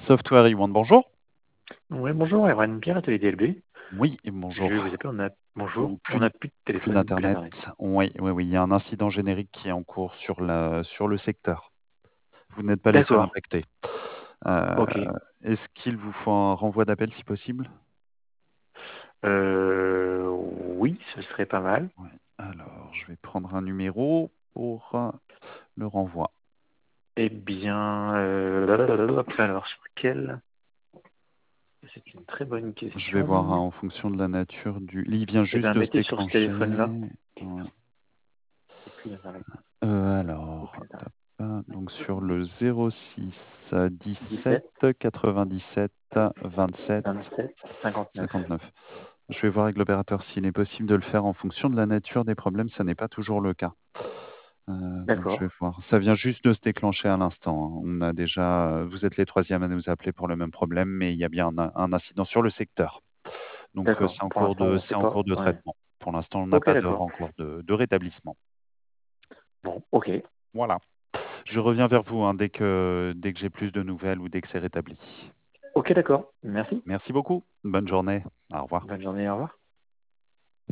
Software One, bonjour. Oui, bonjour, Erwan Pierre, Atelier DLB. Oui, Je vous bonjour. appelle, Ou bonjour, on plus, n'a plus de plus téléphone d'internet. préparé. Oui, oui, oui, il y a un incident générique qui est en cours sur le secteur. Vous n'êtes pas les seuls D'accord, impactés. Euh, ok. Est-ce qu'il vous faut un renvoi d'appel si possible? Oui, ce serait pas mal. Ouais. Alors, je vais prendre un numéro pour le renvoi. Eh bien, alors sur quel? C'est une très bonne Je vais voir question. en fonction de la nature du. Il vient Eh juste bien, de se mettez sur ce déclencher. téléphone-là. Ouais. Et puis, l'appareil. Et Alors, puis, l'appareil. donc sur le 06 17 17, 97 27 27, 59. 59. Je vais voir avec l'opérateur s'il est possible de le faire en fonction de la nature des problèmes. Ça n'est pas toujours le cas. Donc je vais D'accord, voir. Ça vient juste de se déclencher à l'instant, hein. On a déjà, vous êtes les troisièmes à nous appeler pour le même problème, mais il y a bien un incident sur le secteur. Donc d'accord. Pour l'instant, on c'est sait en pas. cours de Ouais. traitement. Pour l'instant, on n'a Ok, pas d'heure d'accord. encore de rétablissement. Bon, ok. Voilà. Je reviens vers vous, hein, dès que j'ai plus de nouvelles ou dès que c'est rétabli. Ok, d'accord. Merci. Merci beaucoup. Bonne journée. Au revoir. Bonne journée, au revoir.